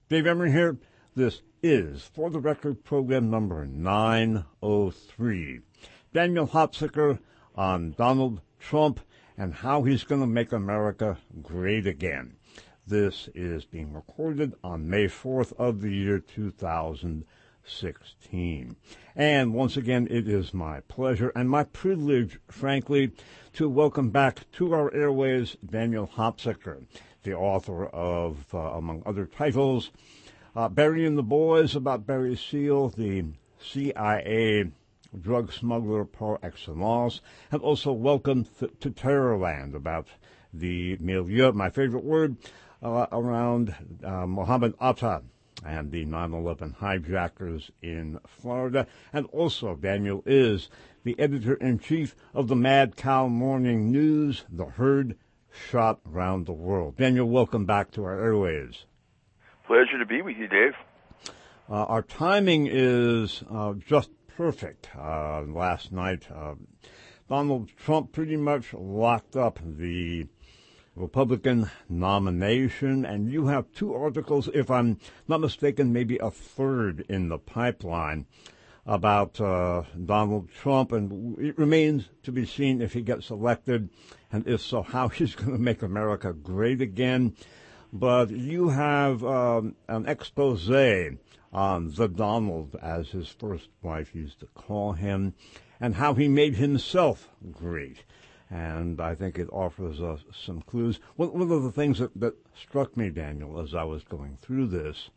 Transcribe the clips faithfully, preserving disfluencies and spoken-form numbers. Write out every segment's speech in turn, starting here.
Dave Emory here. This is For the Record program number nine oh three. Daniel Hopsicker on Donald Trump and how he's going to make America great again. This is being recorded on May fourth of the year two thousand sixteen. And once again, it is my pleasure and my privilege, frankly, to welcome back to our airways Daniel Hopsicker, the author of, uh, among other titles, uh, Burying the Boys about Barry Seal, the C I A drug smuggler par excellence, and also Welcome th- to Terrorland about the milieu, my favorite word, uh, around uh, Mohammed Atta and the nine eleven hijackers in Florida. And also, Daniel is the editor-in-chief of the Mad Cow Morning News, the herd shot around the world. Daniel, welcome back to our airways. Pleasure to be with you, Dave. Uh, our timing is uh, just perfect. Uh, last night, uh, Donald Trump pretty much locked up the Republican nomination, and you have two articles, if I'm not mistaken, maybe a third in the pipeline about uh, Donald Trump, and it remains to be seen if he gets elected, and if so, how he's going to make America great again. But you have um, an expose on the Donald, as his first wife used to call him, and how he made himself great. And I think it offers us some clues. One of the things that, that struck me, Daniel, as I was going through this,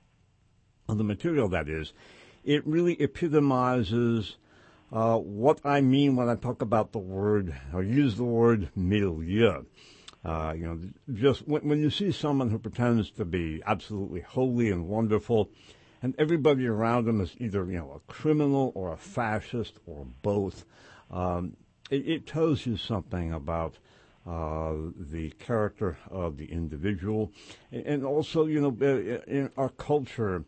on the material that is, it really epitomizes uh, what I mean when I talk about the word, or use the word milieu. Uh, you know, just when, when you see someone who pretends to be absolutely holy and wonderful, and everybody around them is either, you know, a criminal or a fascist or both, um, It, it tells you something about uh, the character of the individual. And also, you know, in our culture,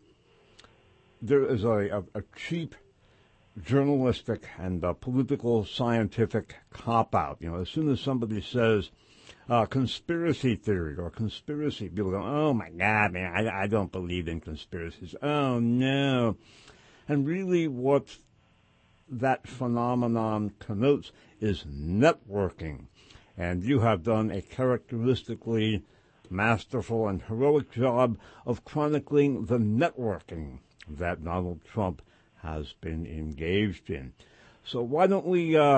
there is a, a, a cheap journalistic and uh, political scientific cop-out. You know, as soon as somebody says uh, conspiracy theory or conspiracy, people go, oh, my God, man, I, I don't believe in conspiracies. Oh, no. And really what that phenomenon connotes is networking. And you have done a characteristically masterful and heroic job of chronicling the networking that Donald Trump has been engaged in. So why don't we uh,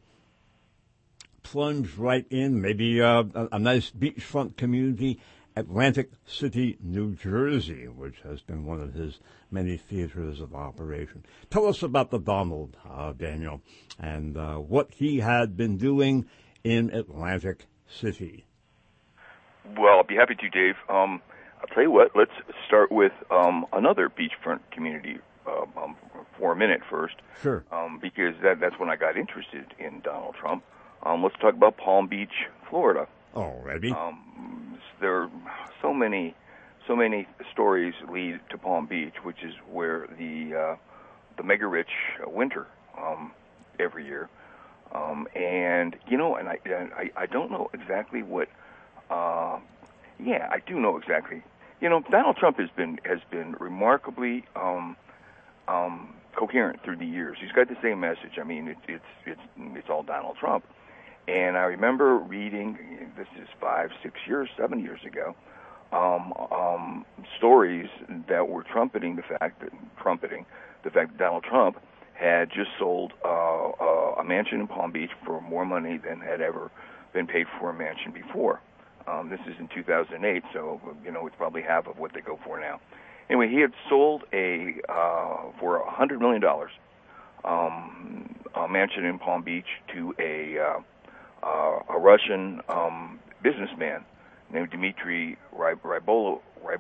plunge right in, maybe uh, a, a nice beachfront community, Atlantic City, New Jersey, which has been one of his many theaters of operation. Tell us about the Donald, uh, Daniel, and uh, what he had been doing in Atlantic City. Well, I'll be happy to, Dave. Um, I'll tell you what, let's start with um, another beachfront community uh, um, for a minute first. Sure. Um, because that, that's when I got interested in Donald Trump. Um, let's talk about Palm Beach, Florida. Already. Um, there are so many, so many stories lead to Palm Beach, which is where the uh, the mega rich winter um, every year. Um, and you know, and I, I I don't know exactly what. Uh, yeah, I do know exactly. You know, Donald Trump has been has been remarkably um, um, coherent through the years. He's got the same message. I mean, it, it's it's it's all Donald Trump. And I remember reading, this is five, six years, seven years ago, um, um, stories that were trumpeting the fact that trumpeting the fact that Donald Trump had just sold uh, uh, a mansion in Palm Beach for more money than had ever been paid for a mansion before. Um, this is in two thousand eight, so you know it's probably half of what they go for now. Anyway, he had sold a uh, for a hundred million dollars um, a mansion in Palm Beach to a uh, Uh, a Russian um, businessman named Dmitry Rybolovlev,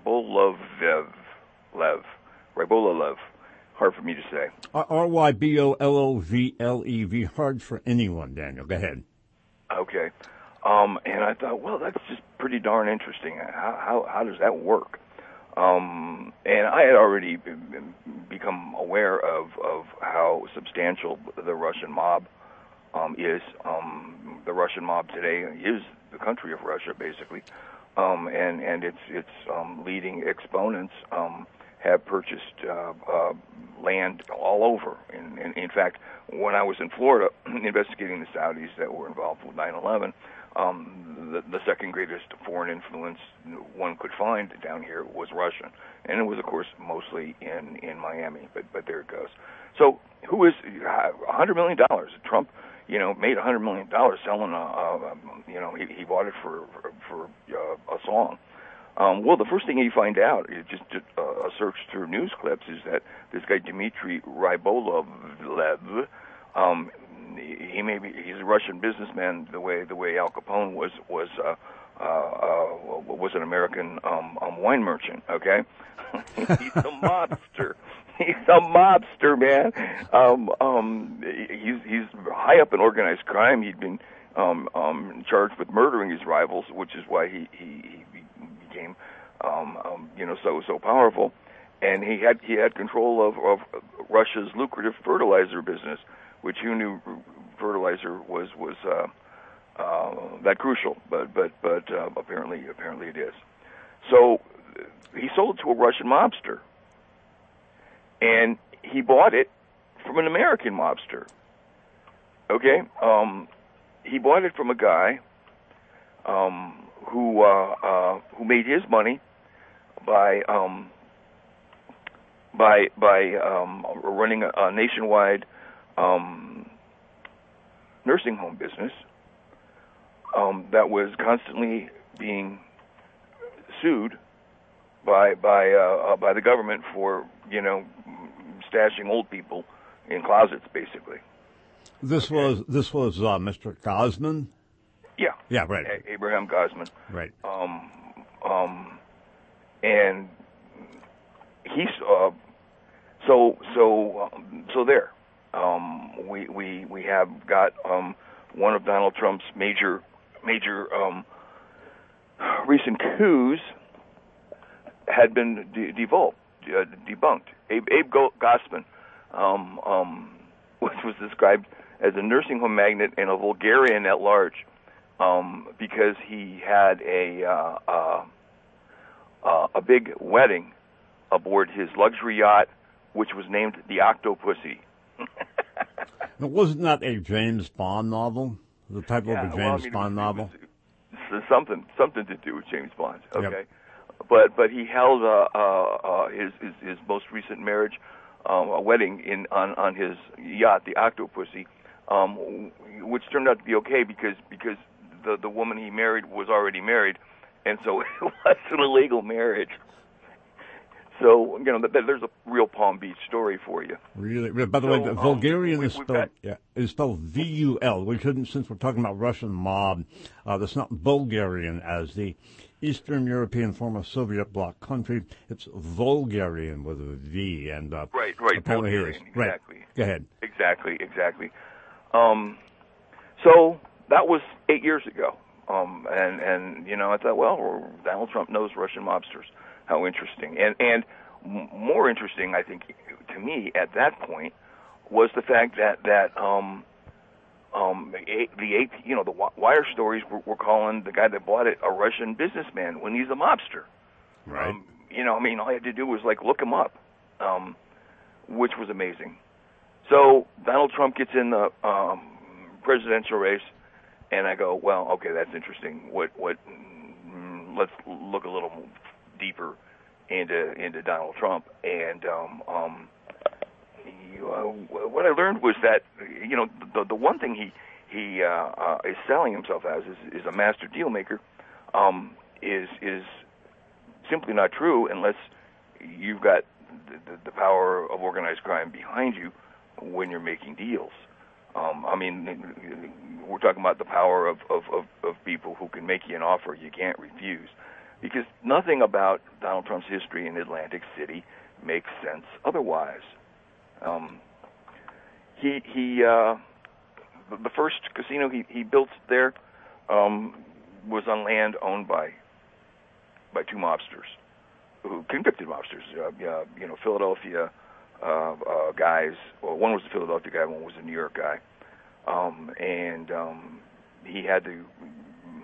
Lev, Rybolovlev. Hard for me to say. R Y B O L O V L E V. Hard for anyone, Daniel. Go ahead. Okay. Um, and I thought, well, that's just pretty darn interesting. How how, how does that work? Um, and I had already been, become aware of, of how substantial the Russian mob um, is. Um, the Russian mob today is the country of Russia, basically. um, and and its its um, leading exponents um, have purchased uh, uh, land all over. In, in, in fact, when I was in Florida investigating the Saudis that were involved with nine eleven, um, the, the second greatest foreign influence one could find down here was Russian, and it was, of course, mostly in, in Miami. But but there it goes. So who is a hundred million dollars? Trump, you know, made a hundred million dollars selling a, a, you know, he, he bought it for for, for uh, a song. Um, well, the first thing you find out, is just uh, a search through news clips, is that this guy Dmitry Rybolovlev, um, he may be he's a Russian businessman the way the way Al Capone was was uh, uh, uh, was an American um, um, wine merchant. Okay, he's a mobster. He's a mobster, man. Um, um, he's he's high up in organized crime. He'd been um, um, charged with murdering his rivals, which is why he he, he became um, um, you know so so powerful. And he had he had control of, of Russia's lucrative fertilizer business, which who knew fertilizer was was uh, uh, that crucial, but but but uh, apparently apparently it is. So he sold it to a Russian mobster. And he bought it from an American mobster. Okay, um, he bought it from a guy um, who uh, uh, who made his money by um, by by um, running a, a nationwide um, nursing home business um, that was constantly being sued by by uh, uh, by the government for, you know, stashing old people in closets, basically. This okay. was this was uh, Mister Gosman. Yeah. Yeah. Right. A- Abraham Gosman. Right. Um. Um. And he's uh. So so um, so there. Um. We we we have got um one of Donald Trump's major major um recent coups had been de- devolved, uh, debunked. Abe, Abe Gosman, um, um, which was described as a nursing home magnate and a vulgarian at large, um, because he had a uh, uh, uh, a big wedding aboard his luxury yacht, which was named the Octopussy. Wasn't that a James Bond novel? The type yeah, of a James well, I mean, Bond it was, novel? It was something something to do with James Bond. Okay. Yep. But but he held uh, uh, uh, his, his his most recent marriage, um, a wedding in on, on his yacht, the Octopussy, um, which turned out to be okay because because the the woman he married was already married, and so it wasn't a legal marriage. So, you know, there's a real Palm Beach story for you. Really? By the so, way, the um, Vulgarian we, is spelled got, yeah, is spelled V U L. We shouldn't, since we're talking about Russian mob, uh, that's not Bulgarian as the Eastern European former Soviet bloc country. It's Vulgarian with a V. And uh, right, right, Bulgarian, exactly. Right. Go ahead. Exactly, exactly. Um, so that was eight years ago. Um, and, and, you know, I thought, well, Donald Trump knows Russian mobsters. How interesting. And and more interesting, I think, to me at that point was the fact that that um um the the you know the wire stories were, were calling the guy that bought it a Russian businessman when he's a mobster. Right. Um, you know, I mean, all I had to do was like look him up, um, which was amazing. So Donald Trump gets in the um, presidential race, and I go, well, okay, that's interesting. What what? Mm, let's look a little deeper into into Donald Trump, and um, um, you, uh, what I learned was that, you know, the the one thing he he uh, uh, is selling himself as is, is a master deal maker, um, is is simply not true unless you've got the, the, the power of organized crime behind you when you're making deals. Um, I mean, we're talking about the power of, of, of, of people who can make you an offer you can't refuse. Because nothing about Donald Trump's history in Atlantic City makes sense otherwise. Um, he he uh, the first casino he, he built there um, was on land owned by by two mobsters, who convicted mobsters. Uh, uh, you know, Philadelphia uh, uh, guys. Well, one was a Philadelphia guy, one was a New York guy, um, and um, he had to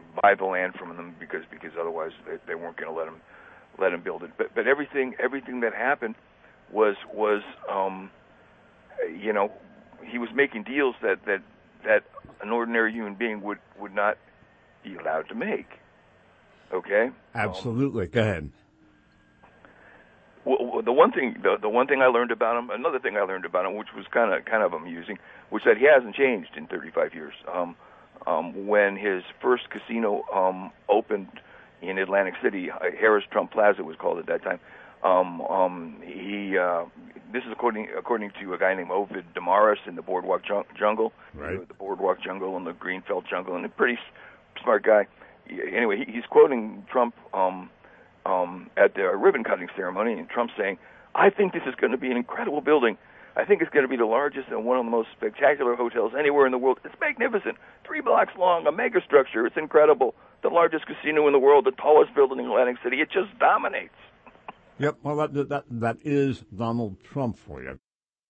buy the land from them because because otherwise they, they weren't going to let him let him build it. But but everything everything that happened was was um, you know, he was making deals that that that an ordinary human being would would not be allowed to make. Okay. Absolutely. Um, Go ahead. Well, the one thing, the, the one thing I learned about him, another thing I learned about him, which was kind of kind of amusing, was that he hasn't changed in thirty-five years. Um, um, when his first casino um, opened in Atlantic City, Harrah's Trump Plaza was called at that time. Um, um, he, uh, this is according according to a guy named Ovid Damaris in the Boardwalk Jungle, right. you know, the Boardwalk Jungle and the Greenfeld Jungle, and a pretty smart guy. Anyway, he, he's quoting Trump. Um, Um, at the ribbon cutting ceremony, and Trump saying, "I think this is going to be an incredible building. I think it's going to be the largest and one of the most spectacular hotels anywhere in the world. It's magnificent, three blocks long, a mega structure. It's incredible. The largest casino in the world, the tallest building in Atlantic City. It just dominates." Yep. Well, that that that is Donald Trump for you.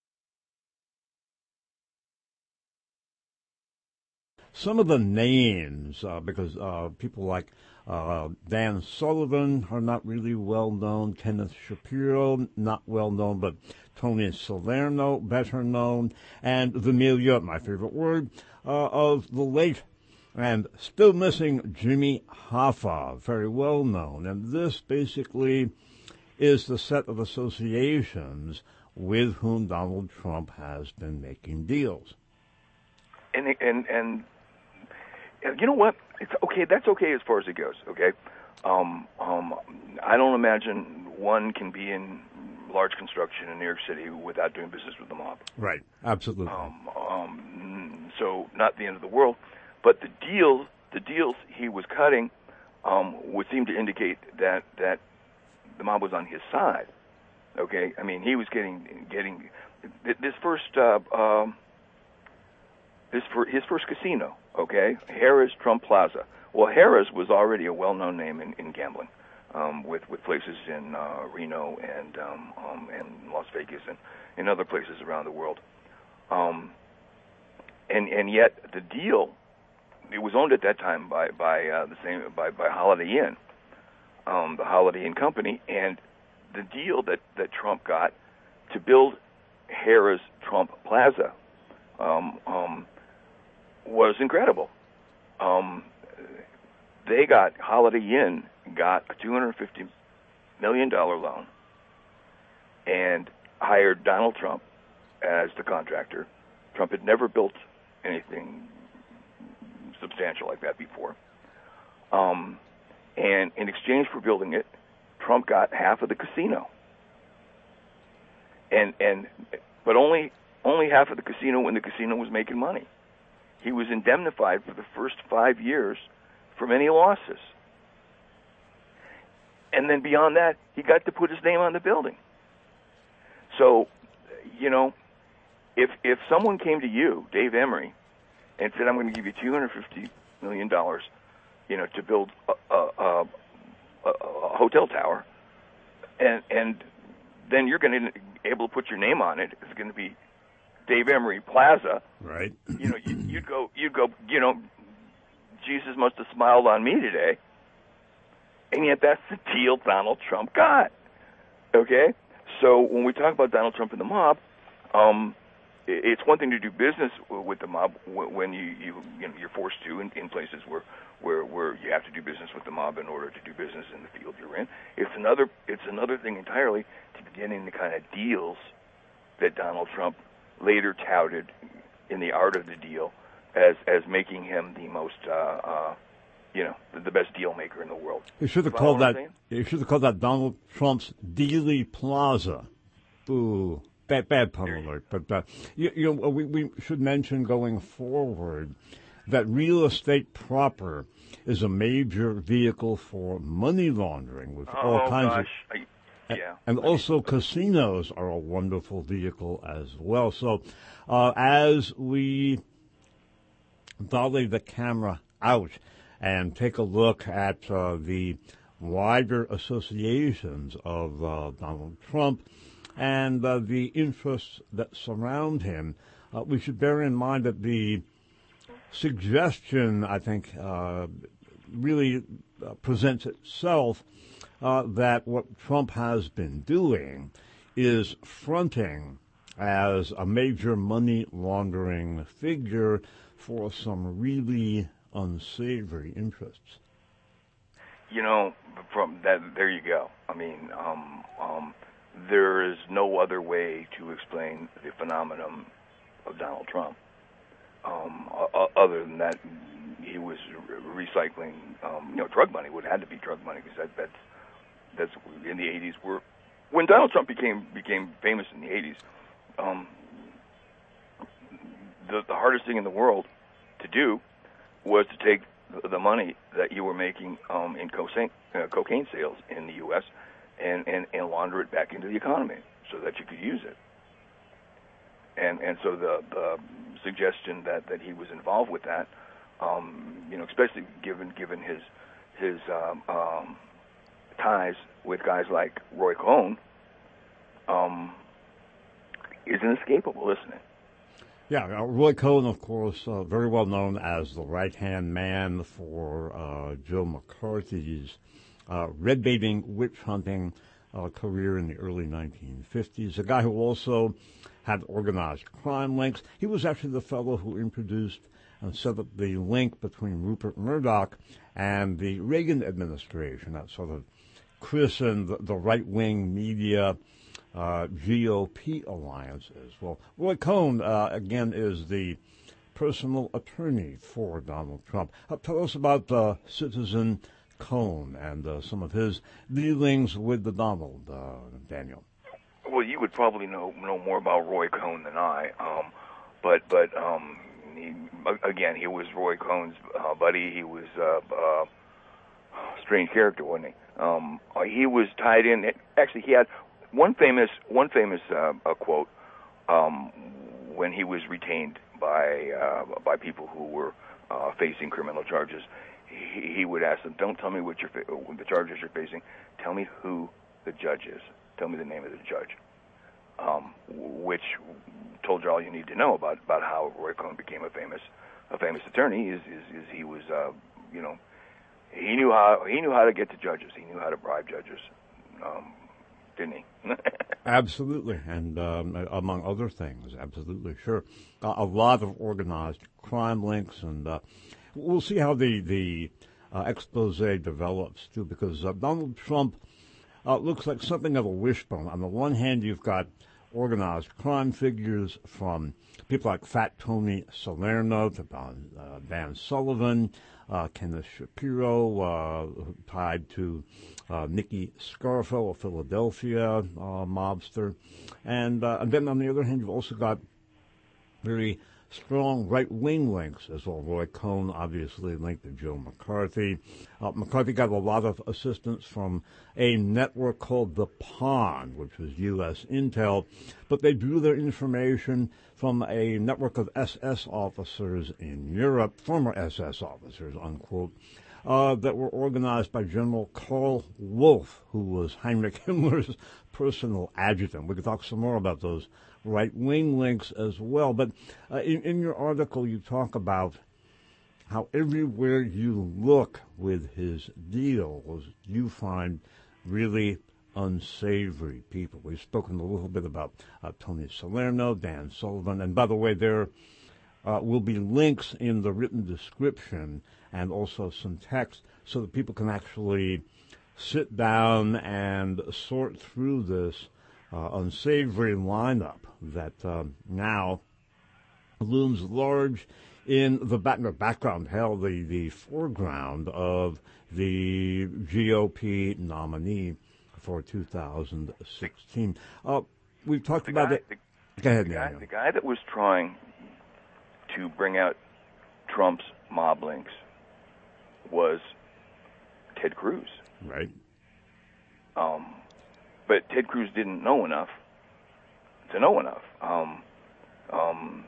Some of the names, uh, because uh, people like uh, Dan Sullivan are not really well known. Kenneth Shapiro, not well known, but Tony Salerno, better known, and the milieu, my favorite word, uh, of the late and still missing Jimmy Hoffa, very well known. And this basically is the set of associations with whom Donald Trump has been making deals. And and and. You know what? It's okay. That's okay as far as it goes. Okay. Um, um, I don't imagine one can be in large construction in New York City without doing business with the mob. Right. Absolutely. Um, um, so not the end of the world, but the deals, the deals he was cutting, um, would seem to indicate that that the mob was on his side. Okay. I mean, he was getting getting this first uh, um, this for his first casino. Okay, Harrah's Trump Plaza. Well, Harrah's was already a well-known name in, in gambling, um, with with places in uh, Reno and um, um, and Las Vegas and in other places around the world. Um, and and yet the deal, it was owned at that time by by uh, the same by by Holiday Inn, um, the Holiday Inn Company, and the deal that that Trump got to build Harrah's Trump Plaza. Um, um, was incredible. Um, they got, Holiday Inn got a two hundred fifty million dollars loan and hired Donald Trump as the contractor. Trump had never built anything substantial like that before. Um, and in exchange for building it, Trump got half of the casino. And, and, but only, only half of the casino when the casino was making money. He was indemnified for the first five years from any losses. And then beyond that, he got to put his name on the building. So, you know, if if someone came to you, Dave Emory, and said, "I'm going to give you two hundred fifty million dollars, you know, to build a, a, a, a hotel tower," and and then you're going to be able to put your name on it, it's going to be Dave Emory Plaza, right? You know, you, you'd go, you'd go, you know, Jesus must have smiled on me today, and yet that's the deal Donald Trump got. Okay, so when we talk about Donald Trump and the mob, um, it's one thing to do business with the mob when you you, you know, you're forced to in, in places where, where where you have to do business with the mob in order to do business in the field you're in. It's another it's another thing entirely to be getting the kind of deals that Donald Trump later touted in the art of the deal as as making him the most, uh, uh, you know, the, the best deal maker in the world. You should have called that. You should have called that Donald Trump's Dealey Plaza. Ooh, bad, bad pun alert. But uh, you, you know, we we should mention going forward that real estate proper is a major vehicle for money laundering with oh, all kinds gosh. of. I, Yeah. And also casinos are a wonderful vehicle as well. So uh, as we dolly the camera out and take a look at uh, the wider associations of uh, Donald Trump and uh, the interests that surround him, uh, we should bear in mind that the suggestion, I think, uh, really uh, presents itself uh, that what Trump has been doing is fronting as a major money laundering figure for some really unsavory interests. You know, from that, there you go. I mean, um, um, there is no other way to explain the phenomenon of Donald Trump. Um, uh, other than that, he was re- recycling, um, you know, drug money. Would had to be drug money because that, that's that's in the eighties. Were when Donald Trump became became famous in the eighties. Um, the the hardest thing in the world to do was to take the money that you were making um, in cocaine, uh, cocaine sales in the U S and, and, and launder it back into the economy so that you could use it. And and so the, the suggestion that, that he was involved with that, um, you know, especially given given his his um, um, ties with guys like Roy Cohn, um, is inescapable, isn't it? Yeah, uh, Roy Cohn, of course, uh, very well known as the right-hand man for uh, Joe McCarthy's uh, red-baiting, witch-hunting uh, career in the early nineteen fifties. A guy who also had organized crime links. He was actually the fellow who introduced and set up the link between Rupert Murdoch and the Reagan administration, that sort of christened the, the right-wing media Uh, G O P alliance as well. Roy Cohn, uh, again, is the personal attorney for Donald Trump. Uh, tell us about uh, Citizen Cohn and uh, some of his dealings with the Donald, uh, Daniel. Well, you would probably know know more about Roy Cohn than I, um, but but um, he, again, he was Roy Cohn's uh, buddy. He was a uh, uh, strange character, wasn't he? Um, he was tied in. Actually, he had. One famous, one famous uh, uh, quote um, when he was retained by uh, by people who were uh, facing criminal charges. He, he would ask them, "Don't tell me what you're fa- the charges you're facing. Tell me who the judge is. Tell me the name of the judge." Um, which told you all you need to know about, about how Roy Cohn became a famous a famous attorney. Is is, is he was uh, you know he knew how he knew how to get to judges. He knew how to bribe judges. Um, Didn't he? Absolutely, and um, among other things, absolutely, sure. Uh, a lot of organized crime links, and uh, we'll see how the the uh, expose develops too, because uh, Donald Trump uh, looks like something of a wishbone. On the one hand, you've got organized crime figures from people like Fat Tony Salerno to uh, Dan Sullivan, uh, Kenneth Shapiro, uh, tied to uh, Nicky Scarfo, a Philadelphia uh, mobster. And, uh, and then on the other hand, you've also got very strong right-wing links as well. Roy Cohn, obviously, linked to Joe McCarthy. Uh, McCarthy got a lot of assistance from a network called The Pond, which was U S Intel, but they drew their information from a network of S S officers in Europe, former S S officers, unquote, uh, that were organized by General Karl Wolff, who was Heinrich Himmler's personal adjutant. We could talk some more about those right-wing links as well. But uh, in, in your article, you talk about how everywhere you look with his deals, you find really unsavory people. We've spoken a little bit about uh, Tony Salerno, Dan Sullivan, and by the way, there uh, will be links in the written description and also some text so that people can actually sit down and sort through this Uh, unsavory lineup that um, now looms large in the back, background, hell, the, the foreground of the G O P nominee for two thousand sixteen. Uh, we've talked the about guy, it. The, Go ahead, the guy, Daniel. the guy that was trying to bring out Trump's mob links was Ted Cruz. Right. Um, But Ted Cruz didn't know enough to know enough. Um, um,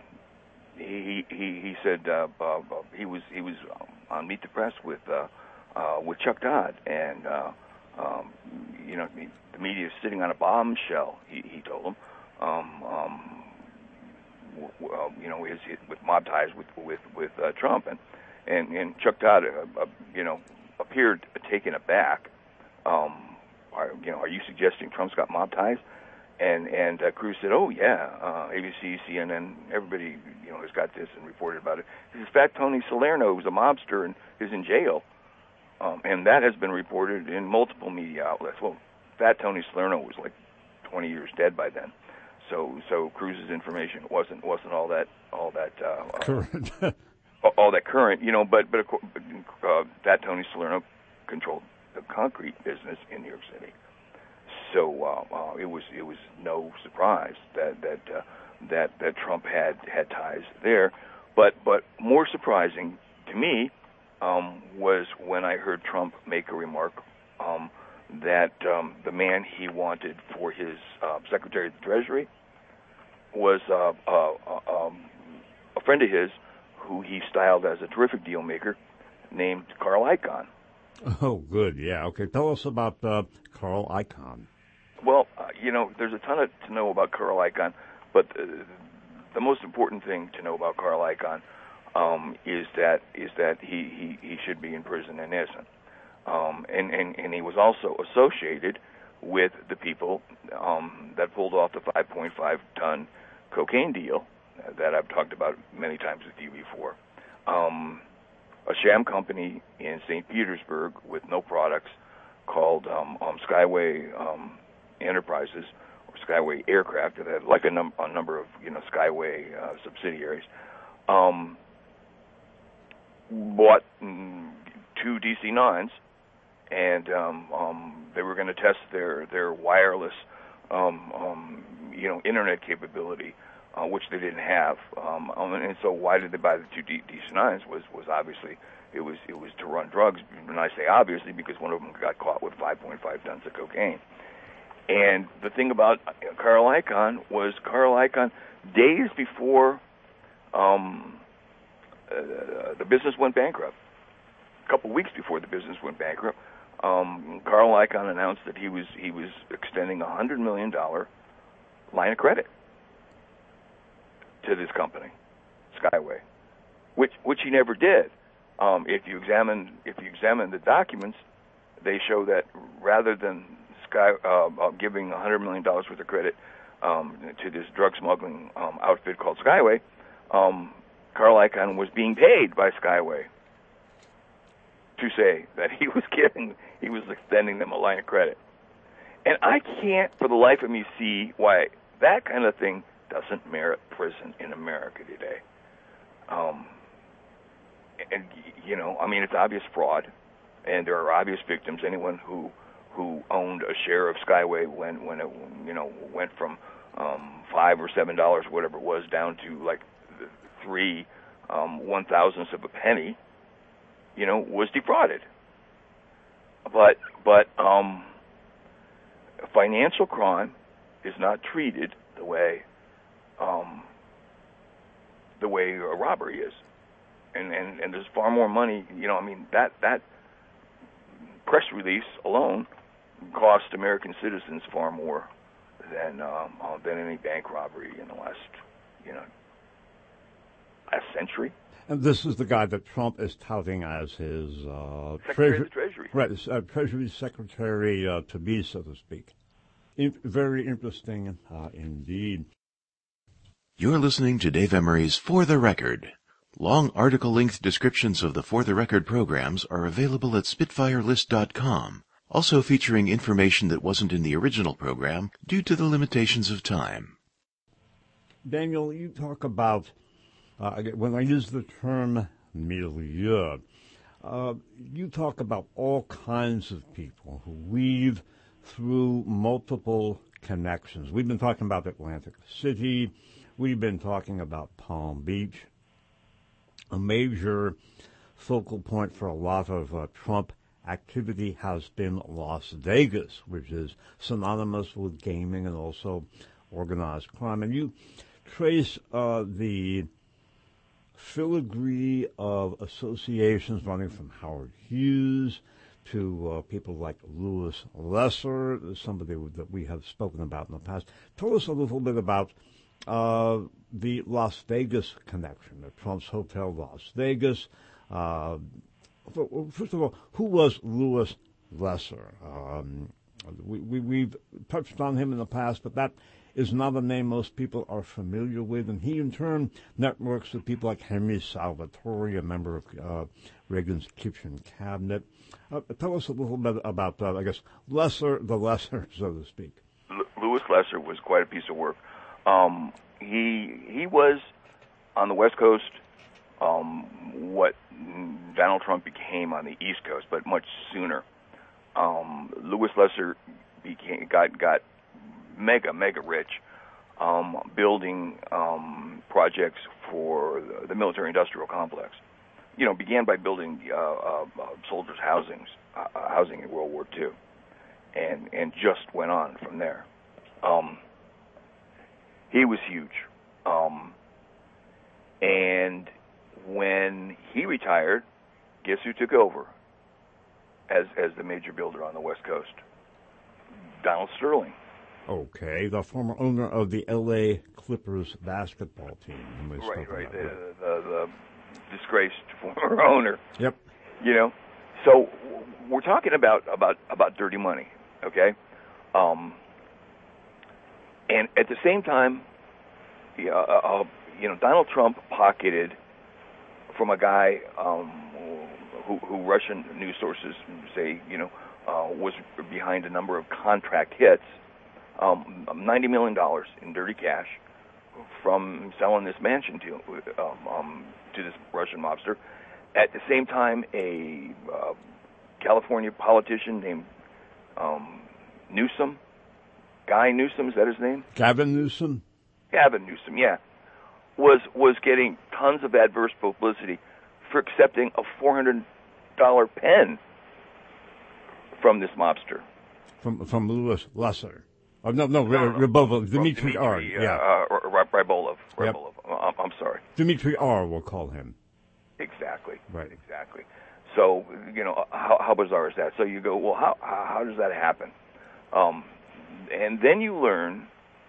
he he he said uh, uh, he was he was on Meet the Press with uh, uh, with Chuck Todd, and uh, um, you know the media is sitting on a bombshell. He, he told him, um, um, w- w- uh, you know, his, his, with mob ties with with with uh, Trump, and and and Chuck Todd, uh, uh, you know, appeared taken aback. Um, are, you know, are you suggesting Trump's got mob ties? And and uh, Cruz said, "Oh yeah, uh, A B C, C N N, everybody, you know, has got this and reported about it." This is Fat Tony Salerno, who's a mobster and is in jail, um, and that has been reported in multiple media outlets. Well, Fat Tony Salerno was like twenty years dead by then, so so Cruz's information wasn't wasn't all that all that uh, current, all that current, you know. But but uh, Fat Tony Salerno controlled the concrete business in New York City. So uh, uh, it was it was no surprise that that uh, that that Trump had, had ties there, but but more surprising to me um, was when I heard Trump make a remark um, that um, the man he wanted for his uh, Secretary of the Treasury was uh, uh, uh, um, a friend of his who he styled as a terrific deal maker named Carl Icahn. Oh, good. Yeah. Okay. Tell us about uh, Carl Icahn. Well, uh, you know, there's a ton of, to know about Carl Icahn, but uh, the most important thing to know about Carl Icahn um, is that is that he, he, he should be in prison and innocent. Um, and, and, and he was also associated with the people um, that pulled off the five point five ton cocaine deal that I've talked about many times with you before. Um, a sham company in Saint Petersburg with no products called um, um, Skyway um, Enterprises or Skyway Aircraft, that had like a, num- a number of you know Skyway uh, subsidiaries, um, bought mm, two D C nines, and um, um, they were going to test their their wireless um, um, you know internet capability, uh, which they didn't have. Um, and so why did they buy the two D C nines? Was was obviously it was it was to run drugs. And I say obviously because one of them got caught with five point five tons of cocaine. And the thing about Carl Icahn was Carl Icahn, days before um, uh, the business went bankrupt, a couple weeks before the business went bankrupt, um, Carl Icahn announced that he was he was extending a one hundred million dollars line of credit to this company, Skyway, which which he never did. Um, if you examine if you examine the documents, they show that rather than Sky, uh, uh, giving one hundred million dollars worth of credit um, to this drug smuggling um, outfit called Skyway, um, Carl Icahn was being paid by Skyway to say that he was giving, he was extending them a line of credit. And I can't for the life of me see why that kind of thing doesn't merit prison in America today. Um, and, you know, I mean, it's obvious fraud, and there are obvious victims. Anyone who who owned a share of Skyway when when it you know went from um, five or seven dollars, whatever it was, down to like three um, one thousandths of a penny, you know, was defrauded. But but um, financial crime is not treated the way um, the way a robbery is, and, and and there's far more money. You know, I mean that that press release alone cost American citizens far more than um, uh, than any bank robbery in the last, you know, last century. And this is the guy that Trump is touting as his uh, Secretary treasury, of the Treasury, right? Uh, Treasury Secretary uh, to be, so to speak. In- very interesting uh, indeed. You're listening to Dave Emery's For the Record. Long article-length descriptions of the For the Record programs are available at spitfire list dot com. Also featuring information that wasn't in the original program due to the limitations of time. Daniel, you talk about, uh, when I use the term milieu, uh, you talk about all kinds of people who weave through multiple connections. We've been talking about Atlantic City. We've been talking about Palm Beach, a major focal point for a lot of uh, Trump activity has been Las Vegas, which is synonymous with gaming and also organized crime. And you trace uh, the filigree of associations running from Howard Hughes to uh, people like Louis Lesser, somebody that we have spoken about in the past. Tell us a little bit about uh, the Las Vegas connection, the Trump's Hotel Las Vegas, Uh, first of all, who was Louis Lesser? Um, we, we, we've touched on him in the past, but that is not a name most people are familiar with, and he in turn networks with people like Henry Salvatore, a member of uh, Reagan's kitchen cabinet. Uh, tell us a little bit about, uh, I guess, Lesser, the Lesser, so to speak. L- Louis Lesser was quite a piece of work. Um, he he was on the West Coast um, what Donald Trump became on the East Coast, but much sooner. Um, Louis Lesser became got got mega mega rich, um, building um, projects for the, the military-industrial complex. You know, began by building uh, uh, soldiers' housings, uh, housing in World War Two, and and just went on from there. Um, he was huge, um, and when he retired, guess who took over as as the major builder on the West Coast? Donald Sterling. Okay, the former owner of the L A Clippers basketball team. Right, right. The, the, the disgraced former owner. Yep. You know, so we're talking about about about dirty money, okay? Um, and at the same time, uh, uh, you know, Donald Trump pocketed from a guy um, who, who Russian news sources say, you know, uh, was behind a number of contract hits. Um, ninety million dollars in dirty cash from selling this mansion to um, um, to this Russian mobster. At the same time, a uh, California politician named um, Newsom, Guy Newsom, is that his name? Gavin Newsom? Gavin Newsom, yeah, was was getting tons of adverse publicity for accepting a four hundred dollars pen from this mobster. From from Louis Lesser. Oh, no, no, no, no, Rybolov, Dmitry R. Yeah. Uh, uh, Rybolov. Yep. Rybolov. I'm, I'm sorry. Dmitry R. we'll call him. Exactly. Right. Exactly. So, you know, how, how bizarre is that? So you go, well, how how does that happen? Um, and then you learn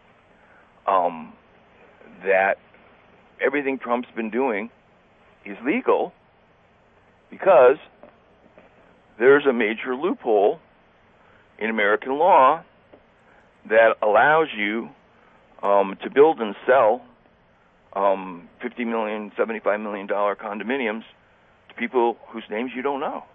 um, that everything Trump's been doing is legal because there's a major loophole in American law that allows you um, to build and sell um, fifty million dollars, seventy-five million dollars condominiums to people whose names you don't know.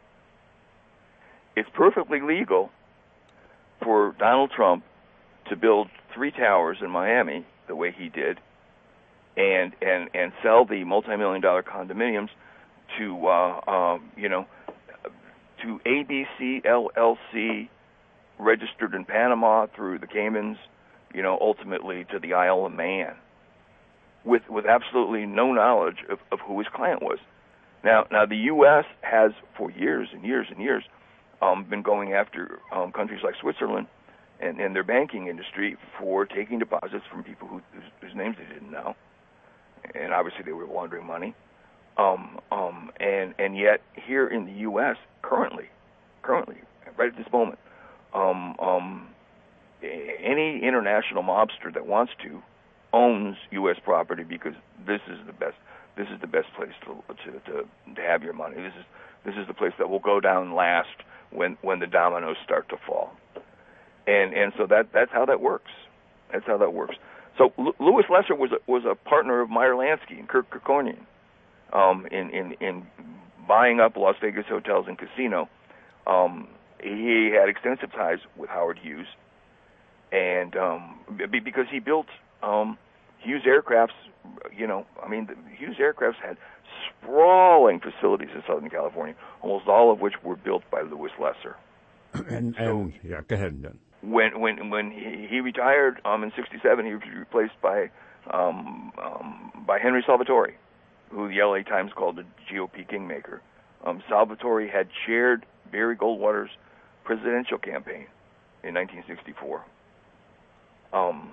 It's perfectly legal for Donald Trump to build three towers in Miami the way he did and and, and sell the multi-million dollar condominiums to, uh, um, you know, to A B C L L C, registered in Panama through the Caymans, you know, ultimately to the Isle of Man, with with absolutely no knowledge of, of who his client was. Now, now the U S has for years and years and years um, been going after um, countries like Switzerland and, and their banking industry for taking deposits from people who, whose, whose names they didn't know, and obviously they were laundering money. Um, um, and and yet here in the U S currently, currently, right at this moment. Um, um, any international mobster that wants to owns U S property because this is the best. This is the best place to to to, to have your money. This is this is the place that will go down last when, when the dominoes start to fall. And and so that that's how that works. That's how that works. So L- Louis Lesser was a, was a partner of Meyer Lansky and Kirk Kerkorian um, in in in buying up Las Vegas hotels and casino. Um, He had extensive ties with Howard Hughes, and um, b- because he built um, Hughes Aircrafts, you know, I mean, the Hughes Aircrafts had sprawling facilities in Southern California, almost all of which were built by Louis Lesser. And, so and yeah, go ahead. Then. When when when he, he retired um, in sixty-seven, he was replaced by um, um, by Henry Salvatore, who the L A Times called the G O P kingmaker. Um, Salvatore had chaired Barry Goldwater's presidential campaign in nineteen sixty-four. Um,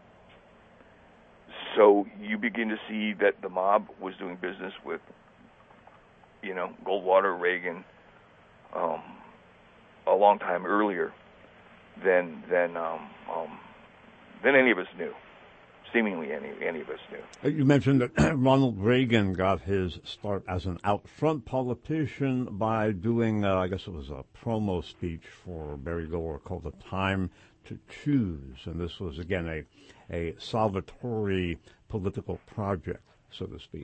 so you begin to see that the mob was doing business with, you know, Goldwater, Reagan, um, a long time earlier than than um, um, than any of us knew. seemingly any any of us knew. You mentioned that Ronald Reagan got his start as an out-front politician by doing, uh, I guess it was a promo speech for Barry Gower called "The Time to Choose," and this was again a a salvatory political project, so to speak.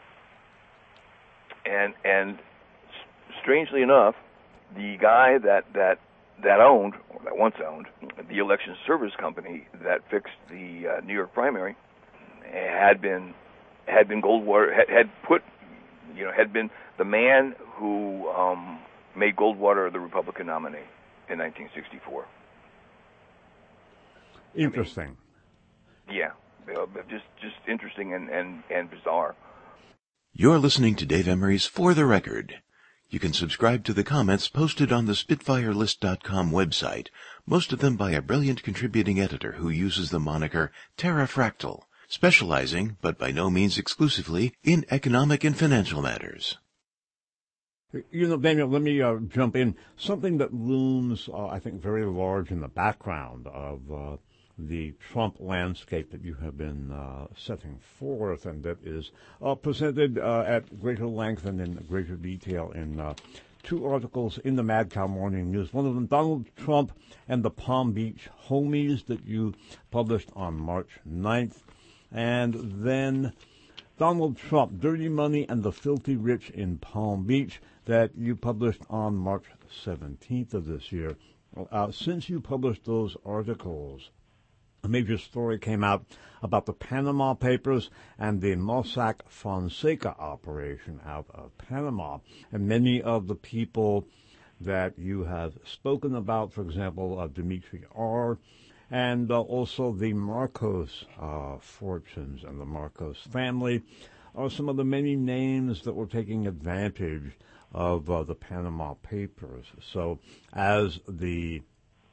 And and strangely enough, the guy that that that owned, or that once owned, the election service company that fixed the uh, New York primary had been had been Goldwater had, had put you know had been the man who um, made Goldwater the Republican nominee in nineteen sixty-four. Interesting. I mean, yeah, just just interesting and, and, and bizarre. You're listening to Dave Emery's For the Record. You can subscribe to the comments posted on the Spitfire List dot com website, most of them by a brilliant contributing editor who uses the moniker Terrafractal, specializing, but by no means exclusively, in economic and financial matters. You know, Daniel, let me uh, jump in. Something that looms, uh, I think, very large in the background of uh, the Trump landscape that you have been uh, setting forth, and that is uh, presented uh, at greater length and in greater detail in uh, two articles in the Mad Cow Morning News. One of them, Donald Trump and the Palm Beach Homies, that you published on March ninth. And then Donald Trump, Dirty Money and the Filthy Rich in Palm Beach, that you published on March seventeenth of this year. Uh, since you published those articles, a major story came out about the Panama Papers and the Mossack Fonseca operation out of Panama. And many of the people that you have spoken about, for example, uh, Dimitri R., and uh, also the Marcos uh, fortunes and the Marcos family, are some of the many names that were taking advantage of uh, the Panama Papers. So as the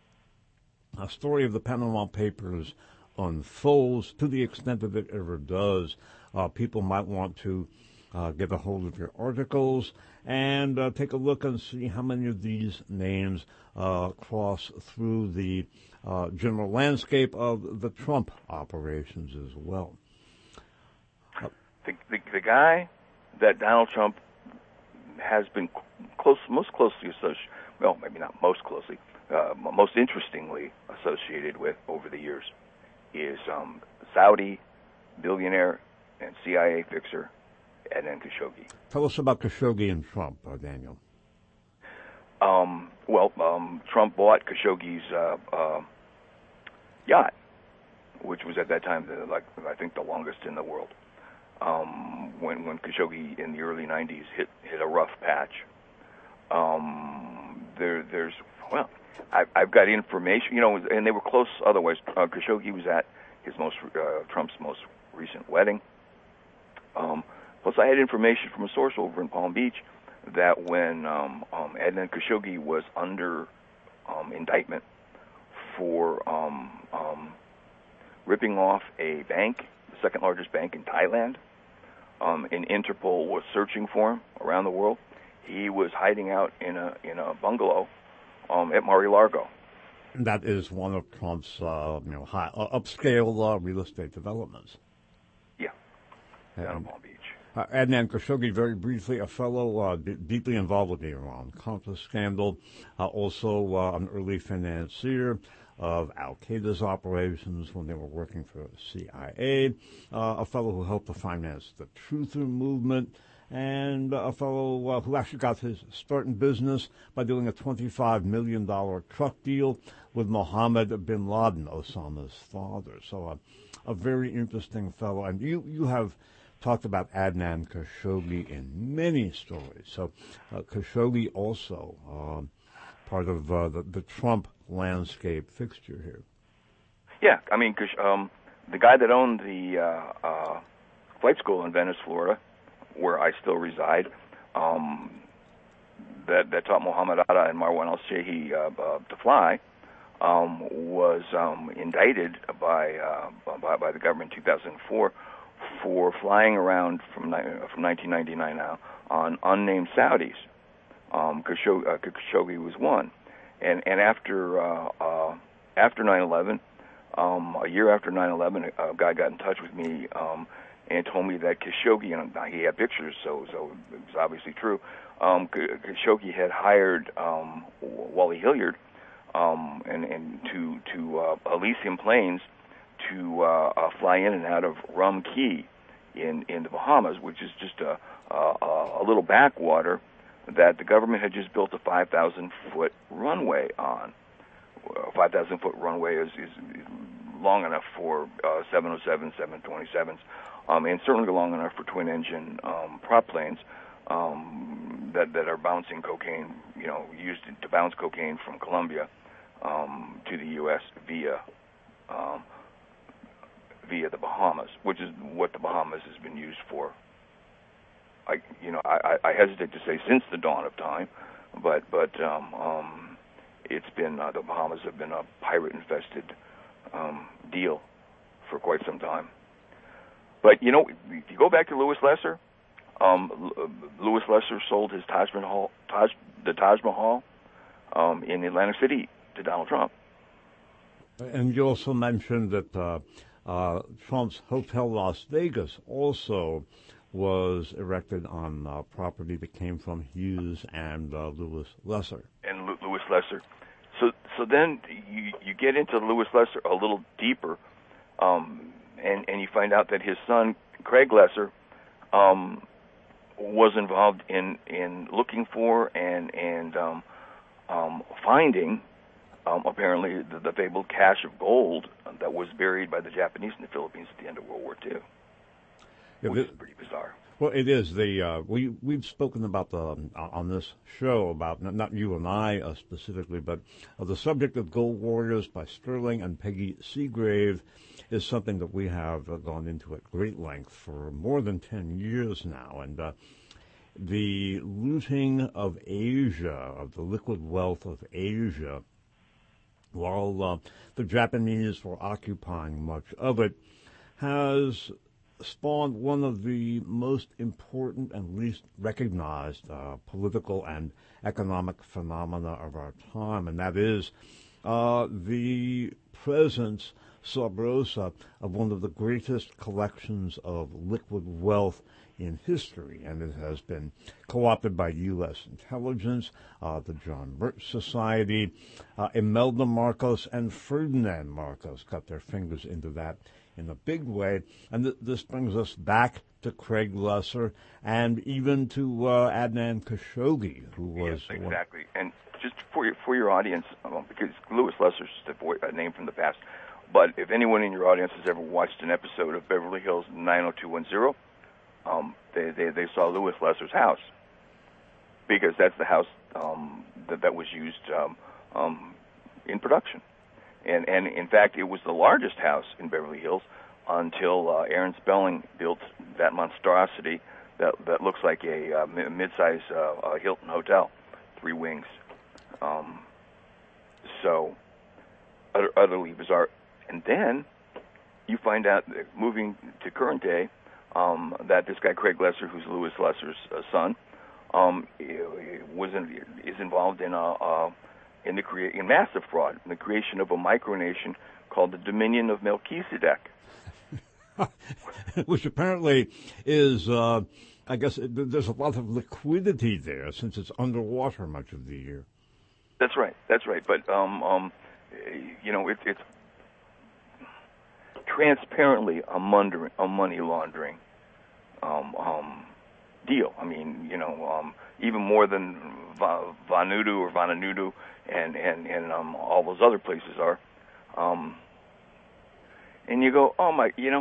uh, story of the Panama Papers unfolds, to the extent that it ever does, uh, people might want to uh, get a hold of your articles and uh, take a look and see how many of these names uh, cross through the uh, general landscape of the Trump operations as well. Uh, the, the, the guy that Donald Trump has been close, most closely associated, well, maybe not most closely, uh, most interestingly associated with over the years is um, Saudi billionaire and C I A fixer Adnan Khashoggi. Tell us about Khashoggi and Trump, uh, Daniel. Um, well, um, Trump bought Khashoggi's uh, uh, yacht, which was at that time the, like I think the longest in the world. Um, when when Khashoggi in the early nineties hit hit a rough patch, um, there there's well, I, I've got information, you know, and they were close otherwise. Uh, Khashoggi was at his most uh, Trump's most recent wedding. Um, plus, I had information from a source over in Palm Beach that when um, um, Adnan Khashoggi was under um, indictment for um, um, ripping off a bank, the second largest bank in Thailand, um, and Interpol was searching for him around the world. He was hiding out in a in a bungalow um, at Mar-a-Lago. That is one of Trump's uh, you know high, uh, upscale uh, real estate developments. Yeah, down and, in Palm Beach. Uh, Adnan Khashoggi, very briefly, a fellow uh, d- deeply involved with the Iran-Contra scandal, uh, also uh, an early financier of Al-Qaeda's operations when they were working for the C I A, uh, a fellow who helped to finance the Truther movement, and a fellow uh, who actually got his start in business by doing a twenty-five million dollars truck deal with Mohammed bin Laden, Osama's father. So uh, a very interesting fellow. And you, you have talked about Adnan Khashoggi in many stories. So uh, Khashoggi also uh, part of uh, the, the Trump landscape fixture here. Yeah, I mean, um, the guy that owned the uh, uh, flight school in Venice, Florida, where I still reside, um, that, that taught Mohammed Atta and Marwan al-Shehi uh, uh, to fly, um, was um, indicted by, uh, by by the government in two thousand four for flying around from from nineteen ninety-nine now on unnamed Saudis. Um, Khashoggi, uh, Khashoggi was one, and and after uh, uh, after nine eleven, um, a year after nine eleven, a guy got in touch with me um, and told me that Khashoggi, and he had pictures, so so it was obviously true. Um, Khashoggi had hired um, Wally Hilliard um, and, and to to uh, Elysium Plains to uh, uh, fly in and out of Rum Cay in in the Bahamas, which is just a a, a little backwater that the government had just built a five thousand foot runway on. A five thousand foot runway is, is long enough for uh, seven oh seven, seven twenty-sevens, um, and certainly long enough for twin-engine um, prop planes um, that that are bouncing cocaine, you know, used to bounce cocaine from Colombia um, to the U S via um, via the Bahamas, which is what the Bahamas has been used for. I, you know, I, I hesitate to say since the dawn of time, but but um, um, it's been uh, the Bahamas have been a pirate-infested um, deal for quite some time. But you know, if you go back to Louis Lesser, um, Louis Lesser sold his Taj Mahal, Taj, the Taj Mahal um, in Atlantic City to Donald Trump. And you also mentioned that uh, uh, Trump's Hotel Las Vegas also was erected on uh, property that came from Hughes and uh, Louis Lesser. And L- Louis Lesser. So, so then you you get into Louis Lesser a little deeper, um, and and you find out that his son Craig Lesser um, was involved in, in looking for and and um, um, finding um, apparently the, the fabled cache of gold that was buried by the Japanese in the Philippines at the end of World War Two. Yeah, Which it, is pretty bizarre. Well, it is. The uh, we we've spoken about the um, on this show about not you and I uh, specifically, but uh, the subject of Gold Warriors by Sterling and Peggy Seagrave is something that we have uh, gone into at great length for more than ten years now, and uh, the looting of Asia, of the liquid wealth of Asia, while uh, the Japanese were occupying much of it, has spawned one of the most important and least recognized uh, political and economic phenomena of our time, and that is uh, the presence, sub rosa, of one of the greatest collections of liquid wealth in history, and it has been co-opted by U S intelligence, uh, the John Birch Society. uh, Imelda Marcos and Ferdinand Marcos got their fingers into that in a big way, and th- this brings us back to Craig Lesser and even to uh, Adnan Khashoggi, who was yes, exactly. One. And just for your for your audience, um, because Louis Lesser's just a, voice, a name from the past, but if anyone in your audience has ever watched an episode of Beverly Hills nine oh two one oh, um, they, they they saw Louis Lesser's house, because that's the house um, that that was used um, um, in production. And, and in fact, it was the largest house in Beverly Hills until uh, Aaron Spelling built that monstrosity that that looks like a uh, mid-size uh, uh, Hilton hotel, three wings. Um, so, utter, utterly bizarre. And then you find out, that moving to current day, um, that this guy Craig Lesser, who's Louis Lesser's uh, son, um, was in, is involved in a, a in the crea- in massive fraud, in the creation of a micronation called the Dominion of Melchizedek. Which apparently is, uh, I guess, there's a lot of liquidity there since it's underwater much of the year. That's right, that's right. But, um, um, you know, it, it's transparently a, mundering, a money laundering um, um, deal. I mean, you know, um, even more than Va- Vanuatu or Vanuatu and and and um, all those other places are. Um, and you go, oh my, you know,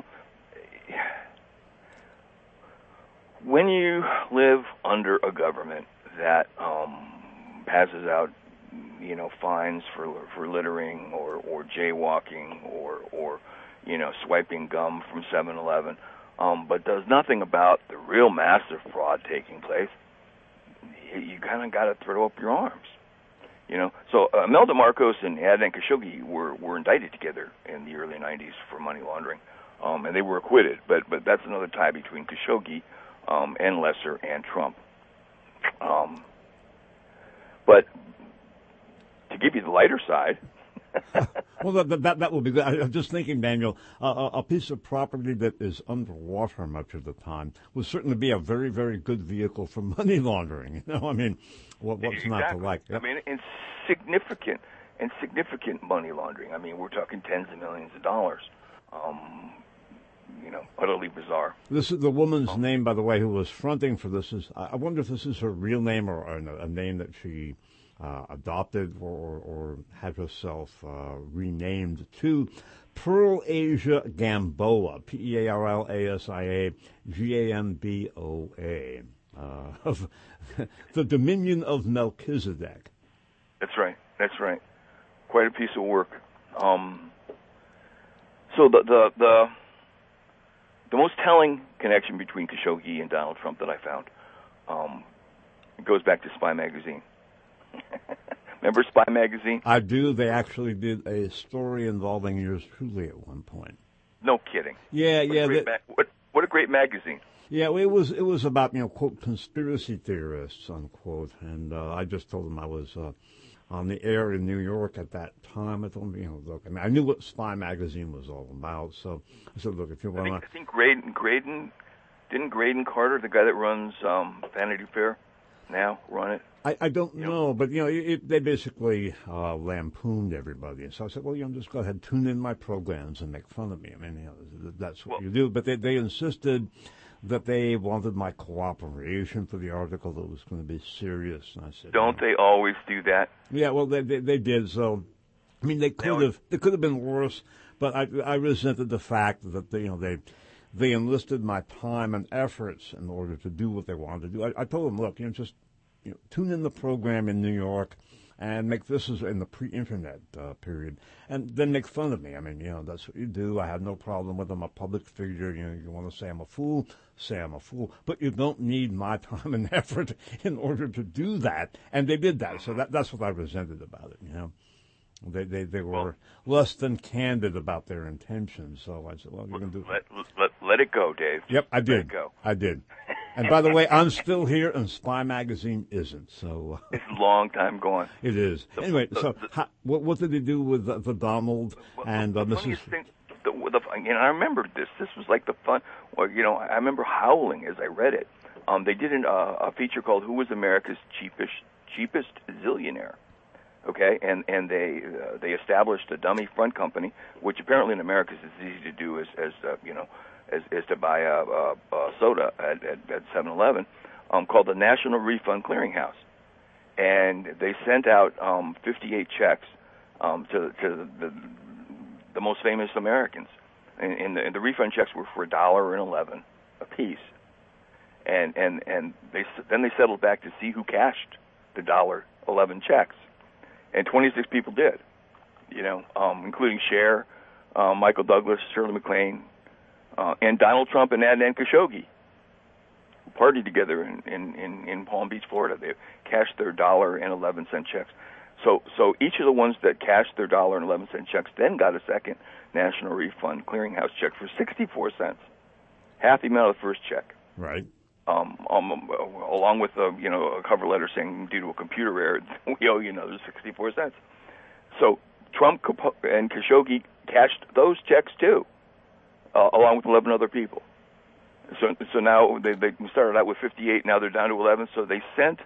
when you live under a government that um, passes out, you know, fines for for littering or or jaywalking or or you know swiping gum from seven eleven, um, but does nothing about the real massive fraud taking place, you, you kind of got to throw up your arms. You know, so uh, Imelda Marcos and Adnan Khashoggi were, were indicted together in the early nineties for money laundering, um, and they were acquitted. But but that's another tie between Khashoggi um, and Lesser and Trump. Um, but to give you the lighter side, Well, that, that that will be good. I, I'm just thinking, Daniel, uh, a, a piece of property that is underwater much of the time would certainly be a very, very good vehicle for money laundering. You know, I mean, what, what's exactly. not to like? Yep. I mean, and significant and significant money laundering. I mean, we're talking tens of millions of dollars. Um, you know, utterly bizarre. This is the woman's oh. name, by the way, who was fronting for this. Is I wonder if this is her real name or a, a name that she uh, adopted or, or had herself uh, renamed to. Pearl Asia Gamboa, P E A R L A S I A G A M B O A, uh, of the Dominion of Melchizedek. That's right. That's right. Quite a piece of work. Um, so the the the the most telling connection between Khashoggi and Donald Trump that I found um, goes back to Spy Magazine. Remember Spy Magazine? I do. They actually did a story involving yours truly at one point. No kidding. Yeah, what yeah. A That, ma- what what a great magazine. Yeah, it was it was about, you know, quote, conspiracy theorists, unquote, and uh, I just told them I was uh, on the air in New York at that time. I told them, you know, look, I mean, I knew what Spy Magazine was all about, so I said, look, if you want to... I think, I think Graydon, Graydon, didn't Graydon Carter, the guy that runs um, Vanity Fair, now run it? I, I don't you know, know, but, you know, it, they basically uh, lampooned everybody. And so I said, well, you know, just go ahead, tune in my programs and make fun of me. I mean, you know, that's what well, you do. But they, they insisted that they wanted my cooperation for the article, that was going to be serious. And I said, don't no. they always do that? Yeah, well, they they, they did. So, I mean, they could have they could have been worse, but I I resented the fact that they, you know, they they enlisted my time and efforts in order to do what they wanted to do. I, I told them, look, you know, just you know, tune in the program in New York and make this is in the pre-internet uh, period, and then make fun of me. I mean, you know, that's what you do. I have no problem with them. I'm a public figure. You know, you want to say I'm a fool, say I'm a fool, but you don't need my time and effort in order to do that. And they did that, so that that's what I resented about it. You know, they they they were well, less than candid about their intentions. So I said, well, you're gonna do let, let let it go, Dave. Yep, I did. Let it go. I did. And by the way, I'm still here, and Spy Magazine isn't. So it's a long time gone. It is. The, anyway, the, so the, how, what what did he do with the, the Donald well, and the, uh, the Missus Thing, the, the, you know, I remember this. This was like the fun. Well, you know, I remember howling as I read it. Um, they did an, uh, a feature called "Who Was America's Cheapest Cheapest Zillionaire?" Okay, and and they uh, they established a dummy front company, which apparently in America is as easy to do as as uh, you know as, as to buy a, a, a soda at at seven eleven, um, called the National Refund Clearinghouse, and they sent out um, fifty-eight checks um, to to the the most famous Americans, and, and, the, and the refund checks were for a dollar and eleven a piece, and and and they then they settled back to see who cashed the dollar eleven checks. And twenty-six people did, you know, um, including Cher, uh, Michael Douglas, Shirley MacLaine, uh, and Donald Trump and Adnan Khashoggi, who partied together in, in, in, in Palm Beach, Florida. They cashed their dollar and eleven cent checks. So, so each of the ones that cashed their dollar and eleven cent checks then got a second National Refund Clearinghouse check for sixty-four cents, half the amount of the first check. Right. Um, um, along with a, you know, a cover letter saying due to a computer error, we owe you another sixty-four cents. So Trump and Khashoggi cashed those checks too, uh, along with eleven other people. So, so now they, they started out with fifty-eight. Now they're down to eleven. So they sent